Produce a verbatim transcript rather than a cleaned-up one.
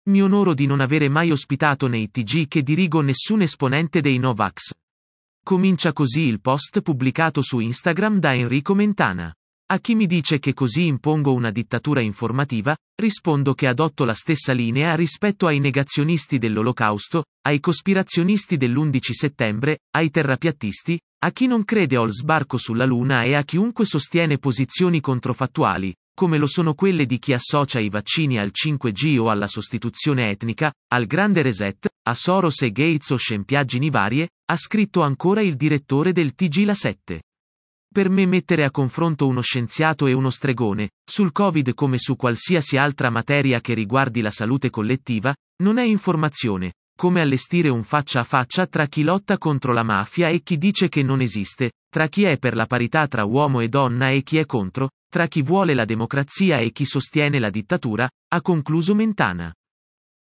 Mi onoro di non avere mai ospitato nei T G che dirigo nessun esponente dei Novax. Comincia così il post pubblicato su Instagram da Enrico Mentana. A chi mi dice che così impongo una dittatura informativa, rispondo che adotto la stessa linea rispetto ai negazionisti dell'Olocausto, ai cospirazionisti dell'undici settembre, ai terrapiattisti, a chi non crede al sbarco sulla Luna e a chiunque sostiene posizioni controfattuali, come lo sono quelle di chi associa i vaccini al cinque G o alla sostituzione etnica, al grande reset, a Soros e Gates o scempiaggini varie, ha scritto ancora il direttore del T G La sette. Per me mettere a confronto uno scienziato e uno stregone, sul Covid come su qualsiasi altra materia che riguardi la salute collettiva, non è informazione, come allestire un faccia a faccia tra chi lotta contro la mafia e chi dice che non esiste, tra chi è per la parità tra uomo e donna e chi è contro, tra chi vuole la democrazia e chi sostiene la dittatura, ha concluso Mentana.